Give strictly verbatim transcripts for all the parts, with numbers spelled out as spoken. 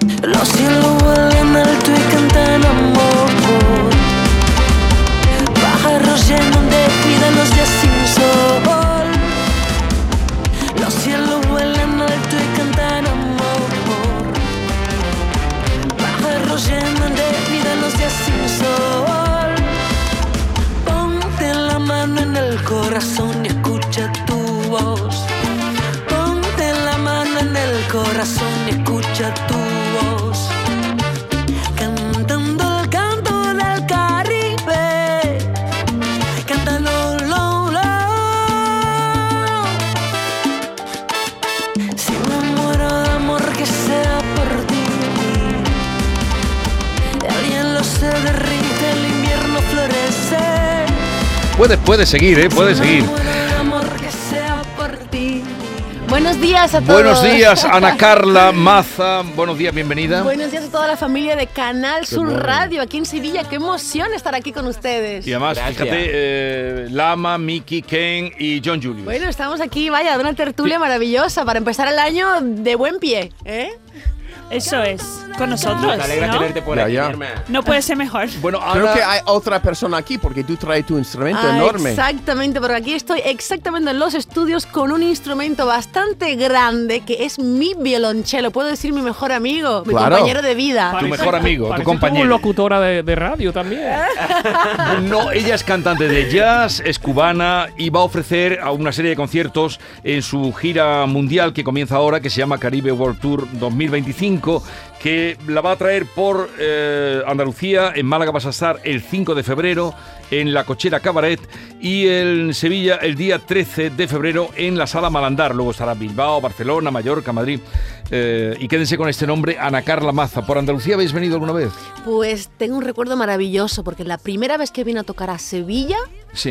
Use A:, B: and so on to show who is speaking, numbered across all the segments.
A: Los cielos vuelan alto y cantan amor. Pájaros llenos de vida los días sin sol. Los cielos vuelan alto y cantan amor. Pájaros llenos de vida los días sin sol. Ponte la mano en el corazón y escucha tu voz. Ponte la mano en el corazón y escucha tu voz. Cantando el canto del Caribe. Cántalo, lo, lo. Si me muero de amor que sea por ti. El hielo se derrite, el invierno florece.
B: Puedes, puedes seguir, ¿eh? Puedes seguir.
C: Buenos días a todos.
B: Buenos días, Ana Carla Maza. Buenos días, bienvenida.
C: Buenos días a toda la familia de Canal Sur Radio aquí en Sevilla. Qué emoción estar aquí con ustedes.
B: Y además, Gracias. fíjate, eh, Lama, Miki, Ken y John Julius.
C: Bueno, estamos aquí, vaya, de una tertulia sí. maravillosa para empezar el año de buen pie, ¿eh?
D: Eso es, con nosotros.
E: Me alegra
D: ¿no?
E: tenerte por aquí, hermano.
D: No puede ser mejor.
E: Bueno, ahora... Creo que hay otra persona aquí porque tú traes tu instrumento ah, enorme.
C: Exactamente, porque aquí estoy exactamente en los estudios con un instrumento bastante grande que es mi violonchelo. Puedo decir mi mejor amigo, mi claro. compañero de vida.
B: Tu mejor amigo, tu compañero.
F: Como locutora de, de radio también.
B: No, ella es cantante de jazz, es cubana y va a ofrecer a una serie de conciertos en su gira mundial que comienza ahora, que se llama Caribe World Tour dos mil veinticinco. Que la va a traer por eh, Andalucía. En Málaga vas a estar el cinco de febrero en la Cochera Cabaret y en Sevilla el día trece de febrero en la Sala Malandar. Luego estará Bilbao, Barcelona, Mallorca, Madrid. Eh, y quédense con este nombre, Ana Carla Maza. ¿Por Andalucía habéis venido alguna vez?
C: Pues tengo un recuerdo maravilloso porque la primera vez que vine a tocar a Sevilla...
B: Sí.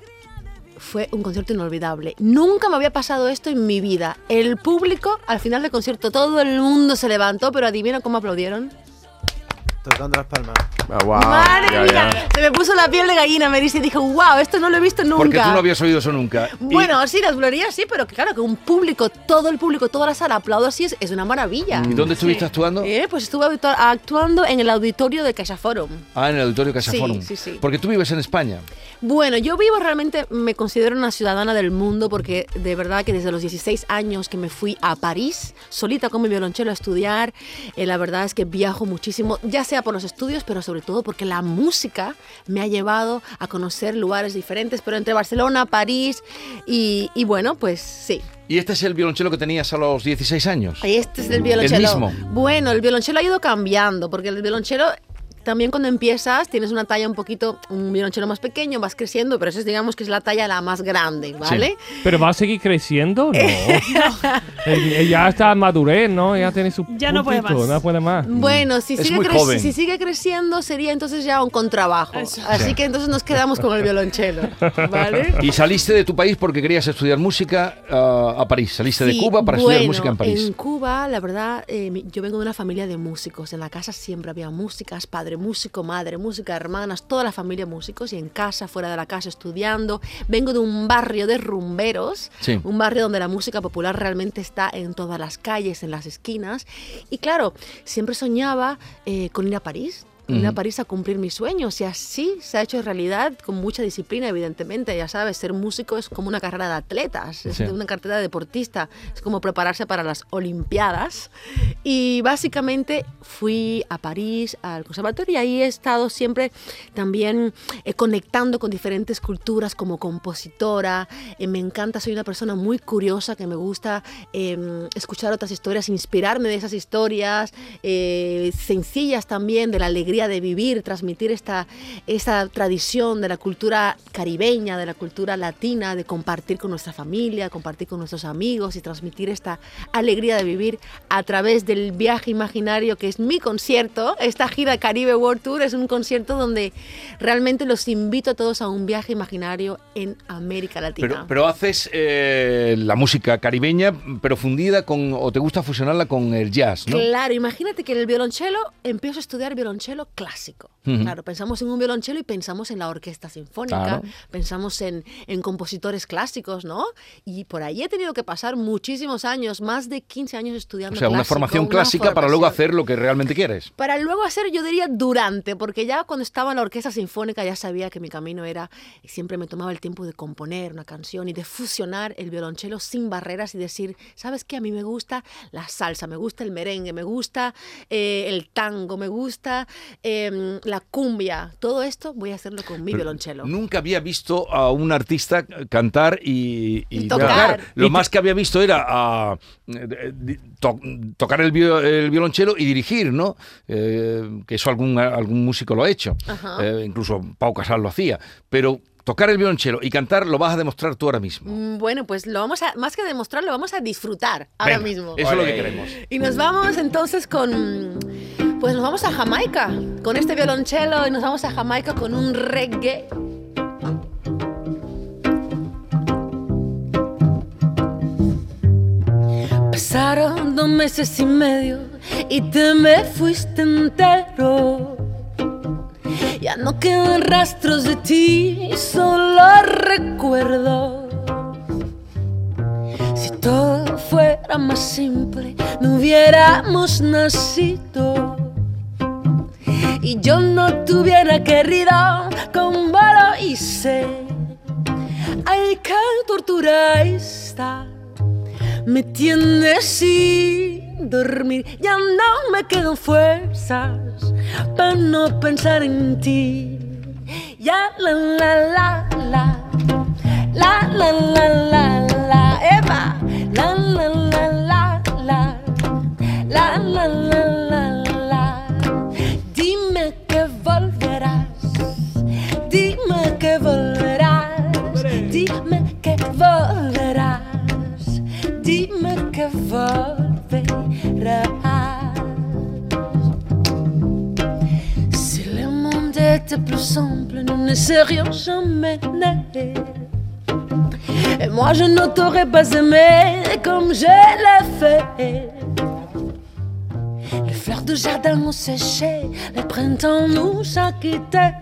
C: Fue un concierto inolvidable. Nunca me había pasado esto en mi vida. El público, al final del concierto, todo el mundo se levantó, pero adivina cómo aplaudieron.
G: Tocando las palmas.
E: Oh, wow.
C: Madre
E: ya,
C: mía,
E: ya.
C: se me puso la piel de gallina, me dice, y dije, wow, esto no lo he visto nunca.
B: Porque tú no habías oído eso nunca.
C: Bueno, y... sí, las glorías sí, pero que claro, que un público, todo el público, toda la sala aplauda así es, es una maravilla.
B: ¿Y dónde estuviste
C: sí.
B: actuando?
C: Eh, pues estuve actuando en el auditorio de CaixaForum.
B: Ah, en el auditorio de CaixaForum.
C: Sí, sí, sí.
B: Porque tú vives en España.
C: Bueno, yo vivo realmente, me considero una ciudadana del mundo porque de verdad que desde los dieciséis años que me fui a París, solita con mi violonchelo a estudiar, eh, la verdad es que viajo muchísimo, ya sea por los estudios, pero sobre todo porque la música me ha llevado a conocer lugares diferentes, pero entre Barcelona, París y, y bueno, pues sí.
B: ¿Y este es el violonchelo que tenías a los dieciséis años?
C: Este es el violonchelo.
B: ¿El mismo?
C: Bueno, el violonchelo ha ido cambiando porque el violonchelo... También cuando empiezas tienes una talla un poquito, un violonchelo más pequeño, vas creciendo, pero eso es, digamos que es la talla la más grande, ¿vale?
F: Sí. ¿Pero va a seguir creciendo? No. no. Ya está en madurez, ¿no? Ya tiene su
D: Ya no puede más.
F: No puede más.
C: Bueno, si
B: es
C: sigue,
B: muy
C: cre-
B: joven.
C: si sigue creciendo sería entonces ya un contrabajo.
D: Eso.
C: Así
B: Sí.
C: que entonces nos quedamos con el violonchelo, ¿vale?
B: Y saliste de tu país porque querías estudiar música uh, a París. Saliste
C: Sí,
B: de Cuba para
C: bueno,
B: estudiar música en París.
C: En Cuba, la verdad, eh, yo vengo de una familia de músicos. En la casa siempre había músicas, padre músico, madre música, hermanas, toda la familia músicos y en casa, fuera de la casa, estudiando. Vengo de un barrio de rumberos,
B: Sí.
C: un barrio donde la música popular realmente está en todas las calles, en las esquinas. Y claro, siempre soñaba eh, con ir a París. Ir a París a cumplir mis sueños y así se ha hecho realidad con mucha disciplina, evidentemente. Ya sabes, ser músico es como una carrera de atletas, es
B: Sí.
C: una carrera de deportista, es como prepararse para las Olimpiadas. Y básicamente fui a París, al conservatorio, y ahí he estado siempre también eh, conectando con diferentes culturas como compositora. Eh, me encanta, soy una persona muy curiosa que me gusta eh, escuchar otras historias, inspirarme de esas historias, eh, sencillas también, de la alegría de vivir, transmitir esta, esta tradición de la cultura caribeña, de la cultura latina, de compartir con nuestra familia, compartir con nuestros amigos y transmitir esta alegría de vivir a través del viaje imaginario que es mi concierto. Esta gira Caribe World Tour es un concierto donde realmente los invito a todos a un viaje imaginario en América Latina.
B: Pero, pero haces eh, la música caribeña, pero fundida con, o te gusta fusionarla con el jazz, ¿no?
C: Claro, imagínate que en el violonchelo empiezo a estudiar violonchelo clásico.
B: Ujú.
C: Claro, pensamos en un violonchelo y pensamos en la orquesta sinfónica,
B: Claro.
C: pensamos en, en compositores clásicos, ¿no? Y por ahí he tenido que pasar muchísimos años, más de quince años estudiando
B: O sea, una
C: clásico,
B: formación
C: una
B: clásica para luego
C: formación.
B: hacer lo que realmente quieres.
C: Para luego hacer, yo diría, durante, porque ya cuando estaba en la orquesta sinfónica ya sabía que mi camino era, siempre me tomaba el tiempo de componer una canción y de fusionar el violonchelo sin barreras y decir, ¿sabes qué? A mí me gusta la salsa, me gusta el merengue, me gusta eh, el tango, me gusta eh, la cumbia. Todo esto voy a hacerlo con mi violonchelo.
B: Nunca había visto a un artista cantar y,
C: Y tocar.
B: Lo más que había visto era a, eh, di- to- tocar el, vio- el violonchelo y dirigir, ¿no? Eh, que eso algún, algún músico lo ha hecho.
C: Ajá.
B: Eh, incluso Pau Casals lo hacía. Pero tocar el violonchelo y cantar lo vas a demostrar tú ahora mismo.
C: Mm, Bueno, pues lo vamos a, más que demostrar, lo vamos a disfrutar ahora
B: Venga,
C: mismo.
B: Eso es lo que
E: Ole.
B: queremos.
C: Y nos vamos entonces con, pues nos vamos a Jamaica, con este violonchelo y nos vamos a Jamaica con un reggae. Pasaron dos meses y medio y te me fuiste entero. Ya no quedan rastros de ti, solo recuerdo. Si todo fuera más simple, no hubiéramos nacido. Y yo no te hubiera querido como lo hice. Ay, qué tortura está. Me tienes sin dormir. Ya no me quedan fuerzas para no pensar en ti. Ya la la la la. La la la la la. Eva. La la la la la. La la la la la. Dime que volverás. Dime que volverás. Dime que volverás. Dime que volverás. Si le monde était plus simple, nous ne serions jamais nés. Et moi je ne t'aurais pas aimé comme je l'ai fait. Les fleurs de jardin ont séché, le printemps nous a quittés.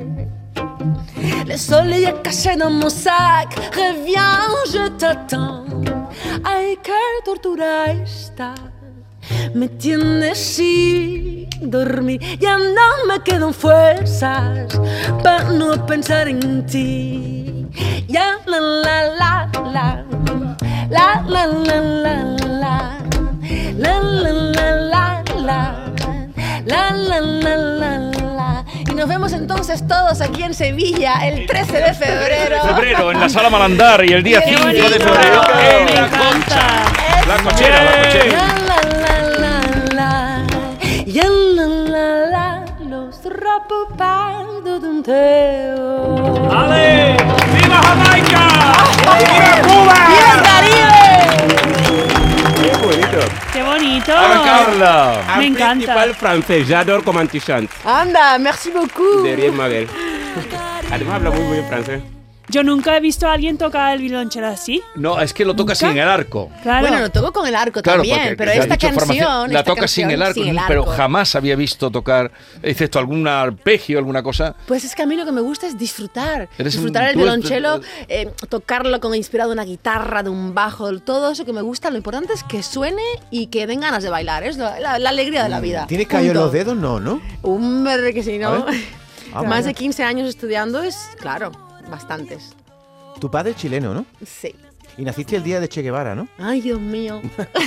C: Le soleil est caché dans mon sac, reviens, je t'attends. Ay, qué tortura está. Me tienes sin dormir. Ya no me quedan fuerzas para no pensar en ti. Ya la la la la. La la la la la. La la la la la. La la la la la. Y nos vemos entonces todos aquí en Sevilla el trece de febrero.
B: Febrero en la Sala Malandar y el día
C: ¡Qué
B: cinco de
C: bonito!
B: febrero en
D: Me
B: la
D: encanta.
B: Concha. La cochera, la cochera.
C: La la la la la. Ya la la la. Los rapopados de un teo.
F: ¡Ale! ¡Viva Jamaica! ¡Viva Cuba!
C: ¡Viva el Caribe!
E: Qué bonito.
D: ¡Qué bonito!
B: Ahora Carla.
D: Me encanta.
H: principal français, j'adore comment tu chantes.
C: Anda, merci beaucoup.
H: De rien, Mabel. Además habla muy bien francés.
D: Yo nunca he visto a alguien tocar el violonchelo así.
B: No, es que lo toca sin el arco.
D: Claro.
C: Bueno, lo toco con el arco
B: Claro,
C: también,
B: porque
C: pero
B: te ha
C: esta
B: dicho
C: canción,
B: formación, la
C: esta
B: toca sin
C: canción
B: el arco,
C: sin el
B: pero
C: arco.
B: jamás había visto tocar, excepto algún arpegio, alguna cosa.
C: Pues es que a mí lo que me gusta es disfrutar.
B: Eres un-
C: disfrutar el
B: tú eres-
C: violonchelo, eh, tocarlo con inspirado de una guitarra, de un bajo, todo eso que me gusta. Lo importante es que suene y que den ganas de bailar. Es la, la- la alegría de la vida.
G: ¿Tienes callo en
C: Punto.
G: los dedos? No, ¿no?
C: Hombre, que si
G: A
C: no.
G: ver. Ah,
C: Más
G: bueno.
C: de quince años estudiando es, claro, bastantes.
G: Tu padre es chileno, ¿no?
C: Sí.
G: Y naciste el día de Che Guevara, ¿no?
C: Ay, Dios mío.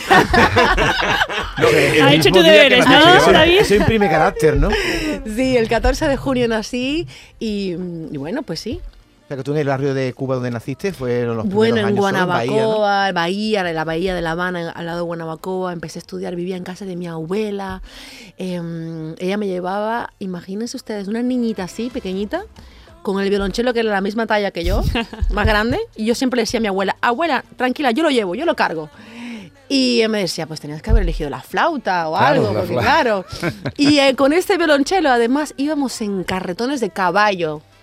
D: Ha hecho tus deberes, ¿no,
G: Eso,
D: David?
G: eso imprime carácter, ¿no? O
C: Sí, el catorce de junio nací y, y bueno, pues sí.
G: sea, que tú en el barrio de Cuba donde naciste fueron los primeros
C: Bueno, en
G: años solo
C: Guanabacoa,
G: Bahía,
C: Bahía, en la Bahía de La Habana, al lado de Guanabacoa, empecé a estudiar, vivía en casa de mi abuela. Eh, ella me llevaba, imagínense ustedes, una niñita así, pequeñita, con el violonchelo que era la misma talla que yo, más grande, y yo siempre le decía a mi abuela, abuela, tranquila, yo lo llevo, yo lo cargo. Y ella me decía, pues tenías que haber elegido la flauta o
B: Claro,
C: algo,
B: la
C: porque
B: flauta.
C: claro. Y eh, con este violonchelo, además, íbamos en carretones de caballo.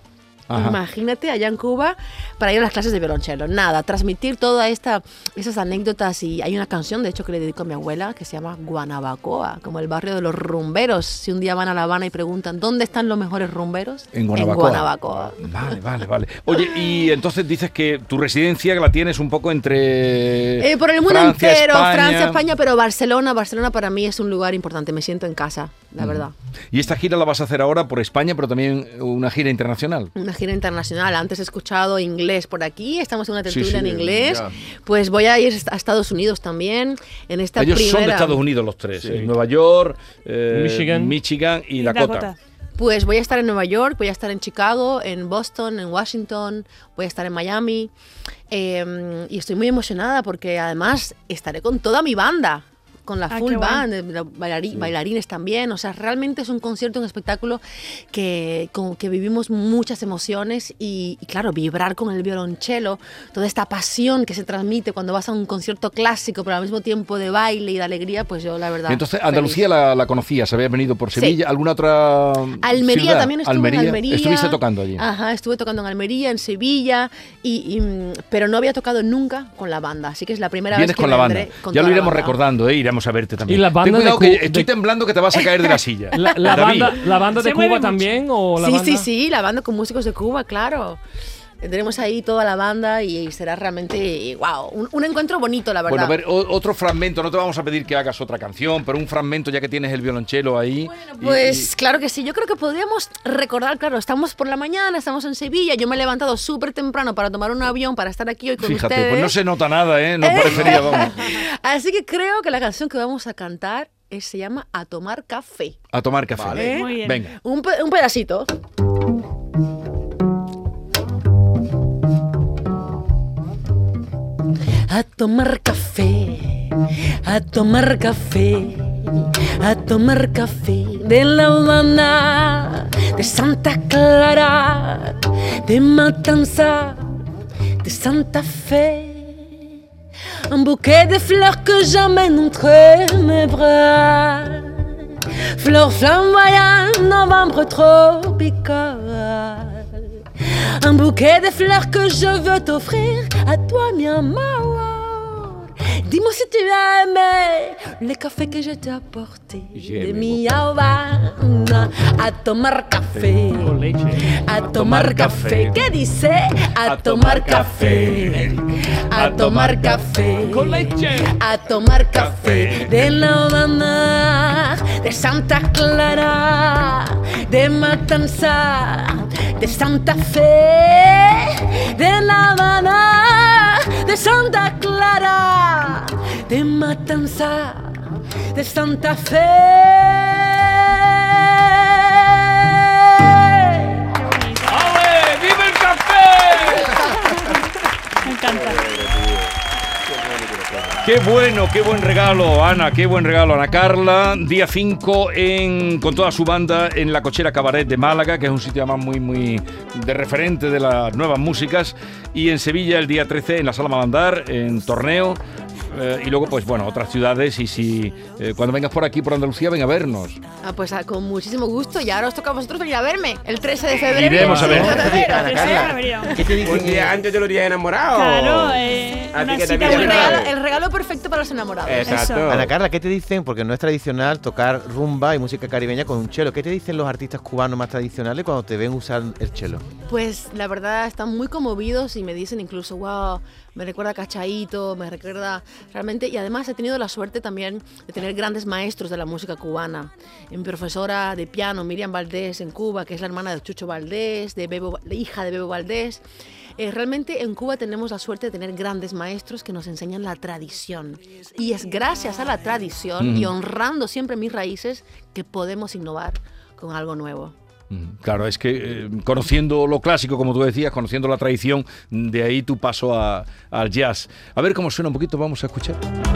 B: Ajá.
C: Imagínate allá en Cuba para ir a las clases de violonchelo. Nada, transmitir todas esta, esas anécdotas. Y hay una canción, de hecho, que le dedico a mi abuela que se llama Guanabacoa, como el barrio de los rumberos. Si un día van a La Habana y preguntan ¿dónde están los mejores rumberos?
B: En Guanabacoa.
C: En Guanabacoa.
B: Vale, vale, vale. Oye, y entonces dices que tu residencia la tienes un poco entre
C: Eh, por el mundo
B: Francia,
C: entero,
B: España.
C: Francia, España, pero Barcelona, Barcelona para mí es un lugar importante. Me siento en casa, la verdad.
B: Y esta gira la vas a hacer ahora por España, pero también una gira internacional.
C: Una gira internacional. Antes he escuchado inglés por aquí. Estamos en una tertulia
B: Sí, sí,
C: en inglés.
B: ya.
C: Pues voy a ir a Estados Unidos también. En esta
B: Ellos
C: primera...
B: son de Estados Unidos los tres.
F: Sí.
B: eh, Nueva York, eh,
F: Michigan.
B: Michigan y
D: Y
B: Dakota.
D: Dakota.
C: Pues voy a estar en Nueva York, voy a estar en Chicago, en Boston, en Washington, voy a estar en Miami. Eh, y estoy muy emocionada porque además estaré con toda mi banda, con la
D: Ah,
C: full
D: qué guay.
C: band, eh, la bailari- bailarines también. O sea, realmente es un concierto, un espectáculo que, con que vivimos muchas emociones y, y claro, vibrar con el violonchelo, toda esta pasión que se transmite cuando vas a un concierto clásico, pero al mismo tiempo de baile y de alegría, pues yo la verdad...
B: Y entonces,
C: feliz.
B: Andalucía la, la conocías, habías venido por Sevilla, ¿alguna otra
C: Almería
B: ciudad?
C: también estuve en Almería.
B: Estuviste tocando allí.
C: Ajá, estuve tocando en Almería, en Sevilla, y, y, mm, pero no había tocado nunca con la banda, así que es la primera
B: Vienes
C: vez que
B: con la banda.
C: vendré con
B: Ya lo
C: toda la
B: iremos
C: banda.
B: recordando, ¿eh? Iremos a verte también.
F: Y la banda
B: Ten cuidado
F: de
B: que
F: Cu-
B: estoy
F: de-
B: temblando que te vas a caer de la silla.
F: La, la
B: David.
F: banda, ¿La banda de
D: Se mueve
F: Cuba
D: mucho.
F: también o la
C: Sí,
F: banda?
C: sí, sí, la banda con músicos de Cuba, claro. Tendremos ahí toda la banda y será realmente, wow, un, un encuentro bonito, la
B: Bueno,
C: verdad.
B: a ver, o- otro fragmento, no te vamos a pedir que hagas otra canción, pero un fragmento ya que tienes el violonchelo ahí.
C: Bueno,
B: y-
C: pues
B: y-
C: claro que sí, yo creo que podríamos recordar, claro, estamos por la mañana, estamos en Sevilla, yo me he levantado súper temprano para tomar un avión, para estar aquí hoy con
B: Fíjate,
C: ustedes.
B: pues no se nota nada, ¿eh? No parecería, vamos,
C: Así que creo que la canción que vamos a cantar es- se llama A Tomar Café.
B: a tomar café.
C: Vale.
D: Muy bien.
B: Venga.
C: Un, pe- un pedacito. A tomar café, a tomar café, a tomar café de La Habana, de Santa Clara, de Matanza, de Santa Fe. Un bouquet de fleurs que j'emmène entre mes bras. Fleurs flamboyantes, novembre tropical. Un bouquet de fleurs que je veux t'offrir à toi, mi amor. Dis-moi si tu as aimé le café que je t'ai apporté
H: J'ai
C: de
H: aimé
C: mi Habana. A tomar café,
F: Con leche.
C: a tomar café. ¿Qué dice? A tomar café, a tomar café.
F: Con leche.
C: A tomar café de La Habana, de Santa Clara, de Matanza, de Santa Fe, de La Habana, de Santa Clara, de Matanza, de Santa Fe.
F: ¡Ale! ¡Viva el café!
D: Me encanta.
B: Qué bueno, qué buen regalo, Ana, qué buen regalo, Ana Carla. Día cinco en, con toda su banda en la Cochera Cabaret de Málaga, que es un sitio además muy, muy de referente de las nuevas músicas. Y en Sevilla el día trece en la Sala Malandar, en Torneo. Eh, y luego, pues bueno, otras ciudades. Y si eh, cuando vengas por aquí, por Andalucía, ven a vernos.
C: Ah, pues ah, con muchísimo gusto. Y ahora os toca a vosotros venir a verme el trece de febrero.
B: Iremos a ver.
C: Vamos ver.
G: Ana Carla,
D: Febrero.
G: ¿qué te dicen?
H: Un día antes de los días enamorados.
D: Claro, eh,
H: A ti
D: una
H: que te
D: cita
H: piden
C: El
D: muy
H: regalo.
C: regalo,
D: rara.
C: el regalo perfecto para los enamorados.
H: Exacto.
G: Ana Carla, ¿qué te dicen? Porque no es tradicional tocar rumba y música caribeña con un chelo. ¿Qué te dicen los artistas cubanos más tradicionales cuando te ven usar el chelo?
C: Pues la verdad están muy conmovidos y me dicen incluso, wow, me recuerda a Cachaíto, me recuerda realmente, y además he tenido la suerte también de tener grandes maestros de la música cubana. Mi profesora de piano, Miriam Valdés, en Cuba, que es la hermana de Chucho Valdés, de Bebo, la hija de Bebo Valdés. Eh, realmente en Cuba tenemos la suerte de tener grandes maestros que nos enseñan la tradición. Y es gracias a la tradición y honrando siempre mis raíces que podemos innovar con algo nuevo.
B: Mm, Claro, es que eh, conociendo lo clásico, como tú decías, conociendo la tradición, de ahí tu paso a- al jazz. A ver cómo suena un poquito, vamos a escuchar.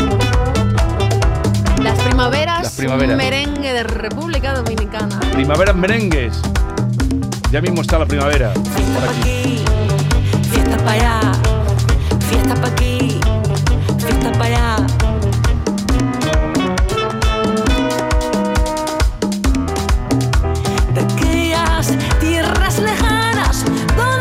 C: Las primaveras,
B: Las primaveras.
C: merengue de República Dominicana.
B: Primaveras merengues. Ya mismo está la primavera.
A: Fiesta pa' aquí, fiesta pa' allá, fiesta pa' aquí, fiesta pa' allá. De aquellas tierras lejanas donde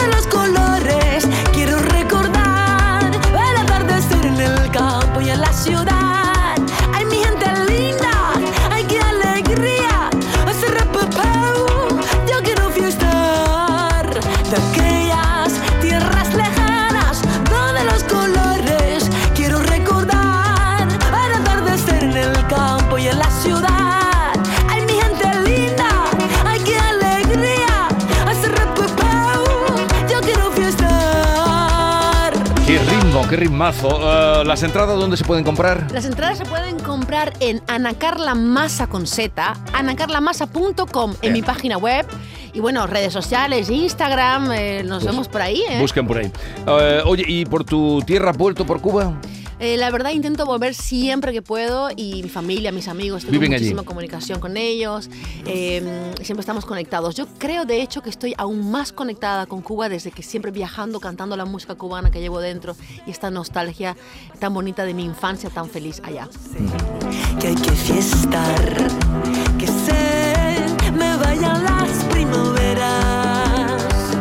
B: qué ritmazo. Uh, ¿Las entradas dónde se pueden comprar?
C: Las entradas se pueden comprar en Ana Carla Massa con Z, ana carla massa punto com, en mi página web. Y bueno, redes sociales, Instagram, eh, nos vemos por ahí. ¿eh?
B: Busquen por ahí. Uh, oye, ¿y por tu tierra has vuelto por Cuba?
C: Eh, la verdad intento volver siempre que puedo y mi familia, mis amigos, tengo
B: Viven
C: muchísima
B: allí.
C: comunicación con ellos, eh, siempre estamos conectados. Yo creo de hecho que estoy aún más conectada con Cuba desde que siempre viajando, cantando la música cubana que llevo dentro y esta nostalgia tan bonita de mi infancia tan feliz allá.
A: Que hay que fiestar, que se me vayan las primaveras.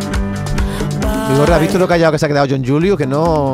G: Vigorra, ¿has visto lo callado que se ha quedado John Julio? Que no...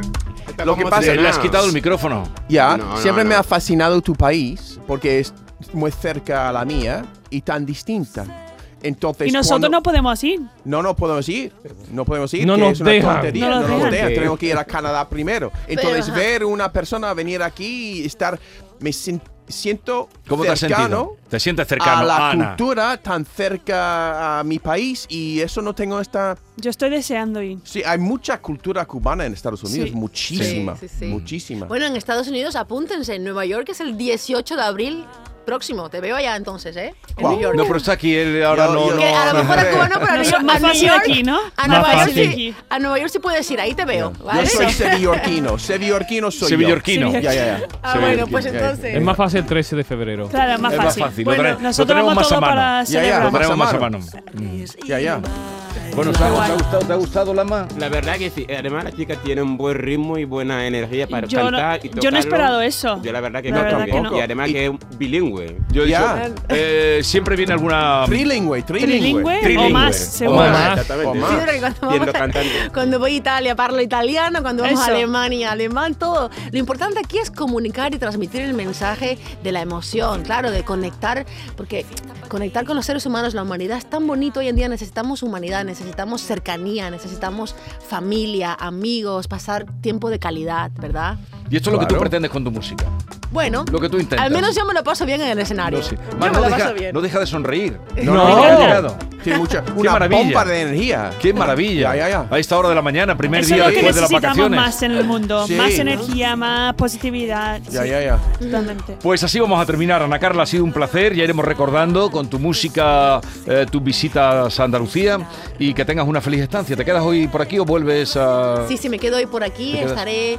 E: Lo que
H: ¿Cómo
E: pasa
H: te-
B: Le has
H: no.
B: quitado el micrófono.
E: Ya,
H: No, no,
E: siempre
H: no.
E: me ha fascinado tu país porque es muy cerca a la mía y tan distinta. Entonces,
D: Y nosotros
E: cuando-
D: no podemos ir.
E: no, no podemos ir, no podemos ir,
F: No
E: que
F: nos
E: es una
F: dejan.
E: tontería,
D: No
E: no,
D: nos
E: nos
D: dejan.
E: dejan, tenemos que ir a Canadá primero. Entonces,
C: ajá.
E: ver una persona venir aquí y estar, me sin- siento
B: ¿Cómo te has
E: cercano
B: sentido? ¿Te sientes cercano,
E: a la
B: Ana?
E: cultura, tan cerca a mi país y eso no tengo esta...
D: Yo estoy deseando ir.
E: Sí, hay mucha cultura cubana en Estados Unidos,
D: Sí.
E: muchísima,
C: Sí, sí, sí.
E: muchísima.
C: Bueno, en Estados Unidos apúntense, en Nueva York es el dieciocho de abril próximo. Te veo allá entonces, ¿eh? En
E: Wow.
C: New York.
B: No, pero está aquí, él ahora
E: Yo-
B: no...
E: yo-
B: no,
C: Que a lo
B: no-
C: mejor a Cuba no, pero a
D: No,
C: New York,
D: más
C: a New
D: fácil
C: York,
D: aquí, ¿no?
C: A
F: Más
C: Nueva, York
F: fácil.
C: sí, a Nueva York sí puedes ir, ahí te veo,
E: Yo
C: ¿vale?
E: soy sevillorquino, sevillorquino soy
B: Sevillorquino.
D: Sí.
E: yo. Ya, ya, ya.
C: Ah, bueno, pues
E: Ya, ya.
C: entonces.
F: Es más fácil el trece de febrero.
D: Claro, es más
B: Es más
D: fácil.
B: fácil. lo
C: Bueno,
B: trae- lo
D: Nosotros
B: tenemos
D: vamos
B: más a
D: todo
B: mano.
D: para
E: Ya, ya,
D: celebrar.
B: Lo traemos más a
E: mano.
B: mano.
E: Ya, ya.
B: Bueno, ¿te ha, te ha gustado, ¿te ha gustado, Lama?
H: La verdad que sí. Además, la chica tiene un buen ritmo y buena energía para
D: Yo no-
H: cantar y
D: yo no he
H: tocarlo.
D: esperado eso.
H: Yo la verdad que
D: La
H: no
D: verdad
H: tampoco.
D: que no.
H: Y además que es bilingüe.
B: Yo he
E: Ya.
B: dicho, eh, siempre viene alguna...
E: Trilingüe, trilingüe.
D: Trilingüe
B: Trilingüe.
D: o más,
B: O
D: seguro.
F: más.
H: Exactamente.
E: O más.
C: Sí, porque cuando,
H: Siendo
C: vamos a-
H: cantante.
C: cuando voy a Italia parlo italiano, cuando vamos
D: Eso.
C: a Alemania, alemán, todo. Lo importante aquí es comunicar y transmitir el mensaje de la emoción, claro, de conectar, porque conectar con los seres humanos, la humanidad es tan bonito hoy en día, necesitamos humanidad, necesitamos cercanía, necesitamos familia, amigos, pasar tiempo de calidad, ¿verdad?
B: Y esto es lo que tú
E: Claro.
B: pretendes con tu música.
C: Bueno,
B: Lo que tú intentas.
C: al menos yo me lo paso bien en el escenario.
B: No, sí.
C: Yo
B: Más,
C: me
B: no,
C: lo
B: deja,
C: paso bien.
B: no deja de sonreír.
F: No.
B: No,
F: No.
B: ha llegado.
E: Tiene mucha, una
B: maravilla.
E: bomba de energía.
B: ¡Qué maravilla!
E: Ya, ya, ya.
B: A esta hora de la mañana, primer
D: Eso
B: día
D: es lo que
B: después de las
D: necesitamos
B: vacaciones.
D: más en el mundo.
E: Sí.
D: Más energía, más positividad.
E: Ya,
D: Sí,
E: ya, ya.
D: totalmente.
B: Pues así vamos a terminar. Ana Carla, ha sido un placer. Ya iremos recordando con tu música eh, tus visitas a Andalucía y que tengas una feliz estancia. ¿Te quedas hoy por aquí o vuelves a...?
C: Sí, sí, me quedo hoy por aquí,
B: ¿Te quedas?
C: estaré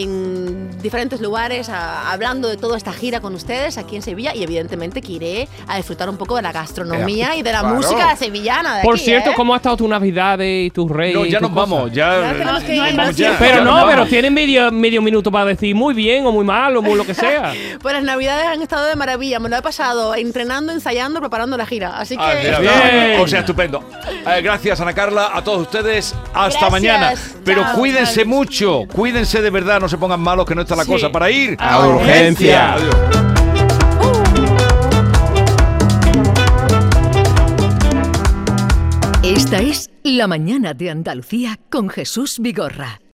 C: en diferentes lugares a- hablando de toda esta gira con ustedes aquí en Sevilla y evidentemente que iré a disfrutar un poco de la gastronomía y de la
E: Claro.
C: música sevillana de
F: Por
C: aquí,
F: cierto,
C: ¿eh?
F: ¿cómo ha estado tu Navidad y tus reyes?
B: No, ya
F: y tus
B: nos
F: cosas?
B: vamos. Ya,
C: Ya tenemos que
D: No hay
C: ir.
D: más
B: vamos ya,
D: tiempo.
F: Pero
B: ya
F: no,
B: nos
F: pero
B: vamos.
F: tienen medio, medio minuto para decir muy bien o muy mal o muy lo que sea.
C: Pues las navidades han estado de maravilla, me lo he pasado entrenando, ensayando, preparando la gira, así que...
B: Ah, mira,
F: Bien.
B: o sea, estupendo. Eh, gracias, Ana Carla, a todos ustedes. Hasta
C: Gracias.
B: mañana. Pero
D: Chao,
B: cuídense
D: chao.
B: mucho, cuídense de verdad, no se pongan malos, que no está la
D: Sí.
B: cosa para ir
D: A urgencia.
B: Adiós.
I: Esta es La Mañana de Andalucía con Jesús Vigorra.